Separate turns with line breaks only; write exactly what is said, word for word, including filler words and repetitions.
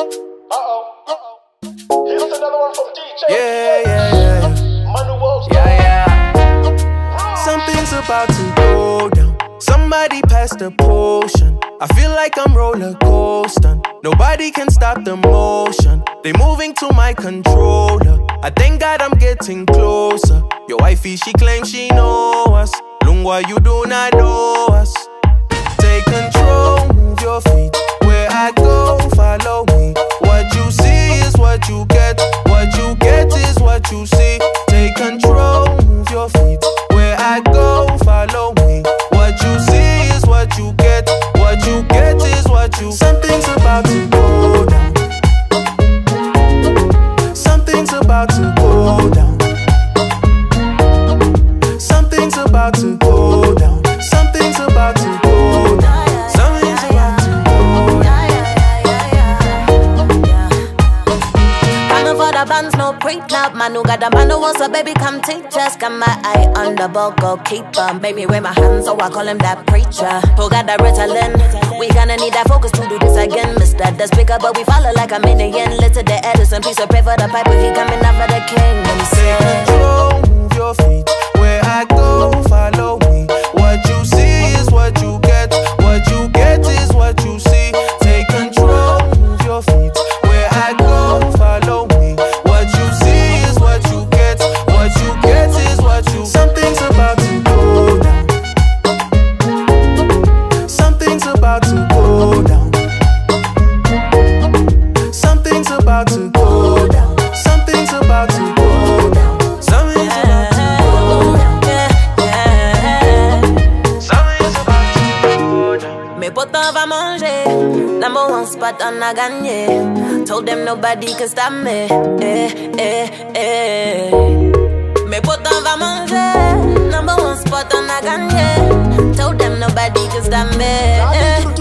Here's another one from D J.
Yeah, yeah, yeah.
Manuel's
Yeah, yeah. Something's about to go down. Somebody pass the potion. I feel like I'm roller coasting. Nobody can stop the motion. They moving to my controller. I thank God I'm getting closer. Your wifey, she claims she know us. Lungwa, you do not know us. Take control, move your feet. Where I go, follow me. What you see is what you get. What you get is what you see. Take control, move your feet. Where I go, follow me. What you see is what you get. What you get is what you. Something's about to go down. Something's about to go down. Something's about to go down. Something's about to go down. Something's about to go down.
Coming for the bands, no pre-club. Man who got the man who wants a baby, come teach us. Got my eye on the ball, goalkeeper. Baby, with my hands, so I call him that preacher. Who got the Ritalin? We gonna need that focus to do this again. Mister the speaker, but we follow like a minion. Little the Edison, piece of pray for the pipe, but he coming out for the king. And he
Take
said,
control, move your feet. Where I go, follow me. What you see is what you get. What you get is what you see. Take control, move your feet. Where I go, follow me. What you see is what you get. What you get is what you. Something's about to go down. Something's about to go down. Something's about to go down. Something's about to go down. Something's about to go down. Something's about to go down.
mes potins va manger. Number one spot on a gagné. Told them nobody can stop me. Eh, eh, eh. Mes potins va manger. Number one spot on a gagné. Told them nobody can stop me. Eh.